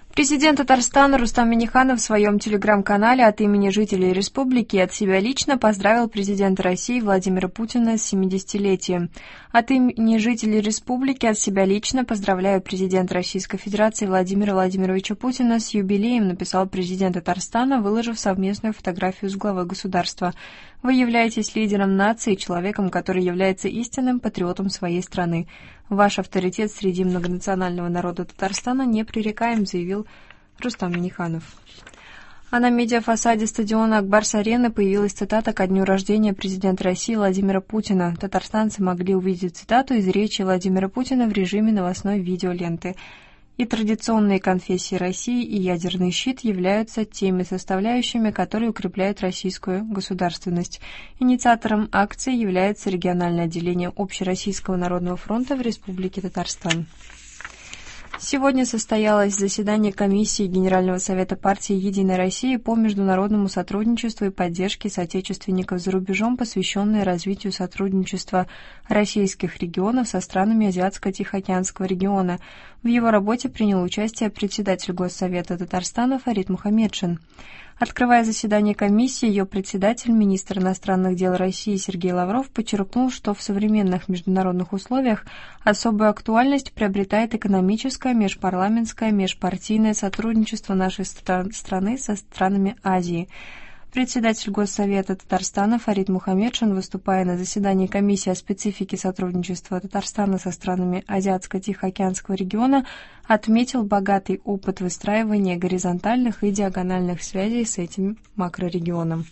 Президент Татарстана Рустам Минниханов в своем телеграм-канале от имени жителей республики и от себя лично поздравил президента России Владимира Путина с 70-летием. От имени жителей республики от себя лично поздравляю президента Российской Федерации Владимира Владимировича Путина с юбилеем, написал президент Татарстана, выложив совместную фотографию с главой государства. Вы являетесь лидером нации и человеком, который является истинным патриотом своей страны. Ваш авторитет среди многонационального народа Татарстана непререкаем, заявил Рустам Минниханов. А на медиафасаде стадиона Акбарс-Арены появилась цитата ко дню рождения президента России Владимира Путина. Татарстанцы могли увидеть цитату из речи Владимира Путина в режиме новостной видеоленты. И традиционные конфессии России и ядерный щит являются теми составляющими, которые укрепляют российскую государственность. Инициатором акции является региональное отделение Общероссийского народного фронта в Республике Татарстан. Сегодня состоялось заседание комиссии Генерального совета партии «Единая Россия» по международному сотрудничеству и поддержке соотечественников за рубежом, посвященное развитию сотрудничества российских регионов со странами Азиатско-Тихоокеанского региона. В его работе принял участие председатель Госсовета Татарстана Фарид Мухаммедшин. Открывая заседание комиссии, ее председатель, министр иностранных дел России Сергей Лавров, подчеркнул, что в современных международных условиях особую актуальность приобретает экономическое, межпарламентское, межпартийное сотрудничество нашей страны со странами Азии. Председатель Госсовета Татарстана Фарид Мухаммедшин, выступая на заседании комиссии о специфике сотрудничества Татарстана со странами Азиатско-Тихоокеанского региона, отметил богатый опыт выстраивания горизонтальных и диагональных связей с этим макрорегионом.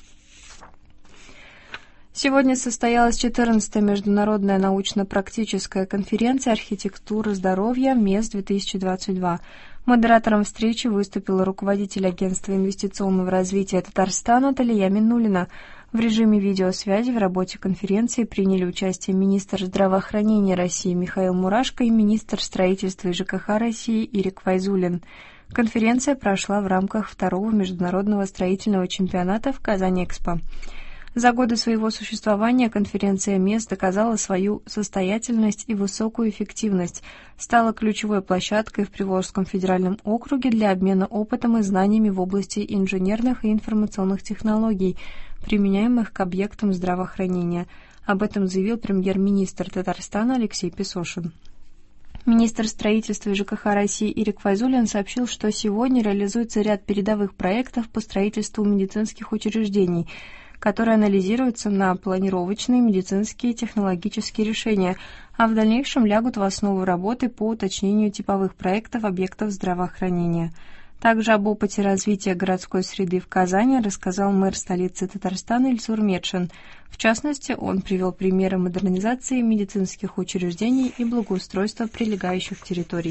Сегодня состоялась 14-я международная научно-практическая конференция «Архитектура здоровья МЕС-2022». Модератором встречи выступил руководитель Агентства инвестиционного развития Татарстана Талия Миннуллина. В режиме видеосвязи в работе конференции приняли участие министр здравоохранения России Михаил Мурашко и министр строительства и ЖКХ России Ирик Файзуллин. Конференция прошла в рамках второго международного строительного чемпионата в Казань-Экспо. За годы своего существования конференция МЕС доказала свою состоятельность и высокую эффективность, стала ключевой площадкой в Приволжском федеральном округе для обмена опытом и знаниями в области инженерных и информационных технологий, применяемых к объектам здравоохранения. Об этом заявил премьер-министр Татарстана Алексей Песошин. Министр строительства и ЖКХ России Ирик Файзуллин сообщил, что сегодня реализуется ряд передовых проектов по строительству медицинских учреждений, которые анализируются на планировочные медицинские и технологические решения, а в дальнейшем лягут в основу работы по уточнению типовых проектов объектов здравоохранения. Также об опыте развития городской среды в Казани рассказал мэр столицы Татарстана Ильсур Метшин. В частности, он привел примеры модернизации медицинских учреждений и благоустройства прилегающих территорий.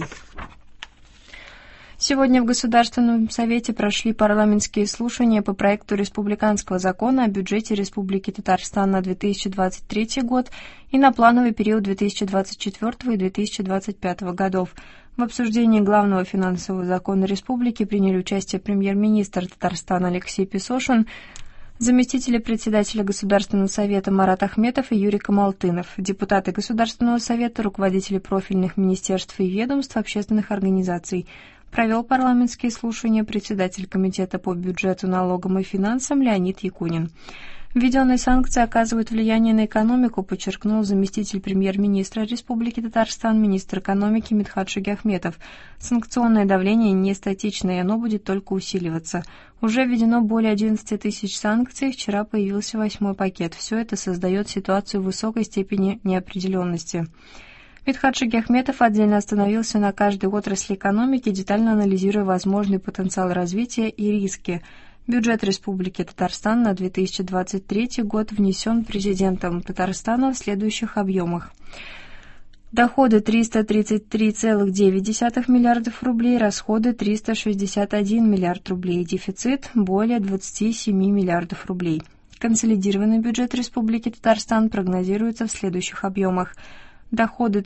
Сегодня в Государственном совете прошли парламентские слушания по проекту республиканского закона о бюджете Республики Татарстан на 2023 год и на плановый период 2024 и 2025 годов. В обсуждении главного финансового закона республики приняли участие премьер-министр Татарстана Алексей Песошин, заместители председателя Государственного совета Марат Ахметов и Юрий Камалтынов, депутаты Государственного совета, руководители профильных министерств и ведомств, общественных организаций. Провел парламентские слушания председатель Комитета по бюджету, налогам и финансам Леонид Якунин. Введенные санкции оказывают влияние на экономику, подчеркнул заместитель премьер-министра Республики Татарстан, министр экономики Мидхат Шагиахметов. Санкционное давление не статично, и оно будет только усиливаться. Уже введено более 11 тысяч санкций, вчера появился 8-й пакет. Все это создает ситуацию высокой степени неопределенности. Мидхат Шагиахметов отдельно остановился на каждой отрасли экономики, детально анализируя возможный потенциал развития и риски. Бюджет Республики Татарстан на 2023 год внесен президентом Татарстана в следующих объемах. Доходы 333,9 миллиардов рублей, расходы 361 миллиард рублей, дефицит более 27 миллиардов рублей. Консолидированный бюджет Республики Татарстан прогнозируется в следующих объемах. Доходы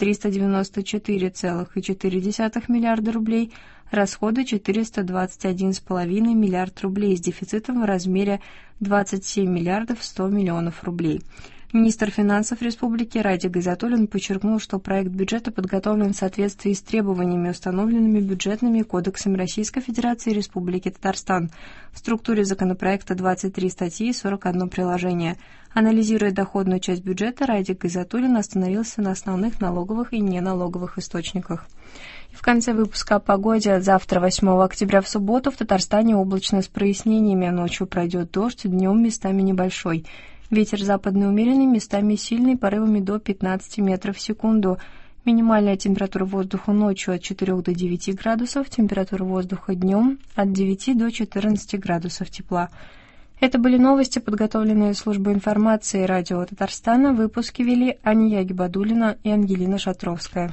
394,4 миллиарда рублей, расходы 421,5 миллиард рублей с дефицитом в размере 27 миллиардов 100 миллионов рублей. Министр финансов республики Радик Гайзатуллин подчеркнул, что проект бюджета подготовлен в соответствии с требованиями, установленными бюджетными кодексами Российской Федерации и Республики Татарстан. В структуре законопроекта 23 статьи и 41 приложение. Анализируя доходную часть бюджета, Радик Гайзатуллин остановился на основных налоговых и неналоговых источниках. И в конце выпуска о погоде. Завтра, 8 октября, в субботу, в Татарстане облачно с прояснениями. Ночью пройдет дождь, днем местами небольшой. Ветер западный умеренный, местами сильный, порывами до 15 метров в секунду. Минимальная температура воздуха ночью от 4 до 9 градусов, температура воздуха днем от 9 до 14 градусов тепла. Это были новости, подготовленные службой информации радио Татарстана. Выпуски вели Ания Гибадуллина и Ангелина Шатровская.